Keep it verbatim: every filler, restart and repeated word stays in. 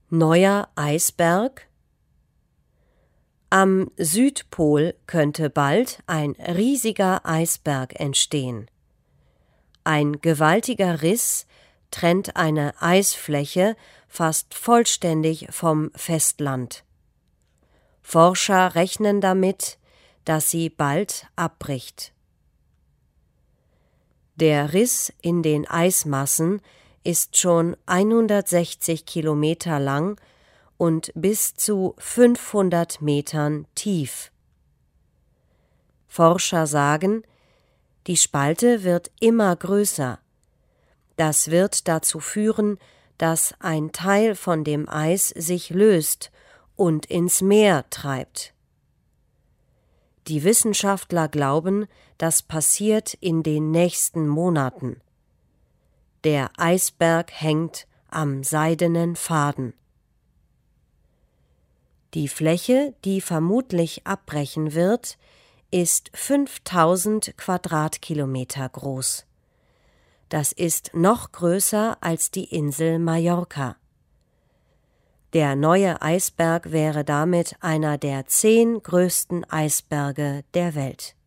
Neuer Eisberg? Am Südpol könnte bald ein riesiger Eisberg entstehen. Ein gewaltiger Riss trennt eine Eisfläche fast vollständig vom Festland. Forscher rechnen damit, dass sie bald abbricht. Der Riss in den Eismassen ist schon hundertsechzig Kilometer lang und bis zu fünfhundert Metern tief. Forscher sagen, die Spalte wird immer größer. Das wird dazu führen, dass ein Teil von dem Eis sich löst und ins Meer treibt. Die Wissenschaftler glauben, das passiert in den nächsten Monaten. Der Eisberg hängt am seidenen Faden. Die Fläche, die vermutlich abbrechen wird, ist fünftausend Quadratkilometer groß. Das ist noch größer als die Insel Mallorca. Der neue Eisberg wäre damit einer der zehn größten Eisberge der Welt.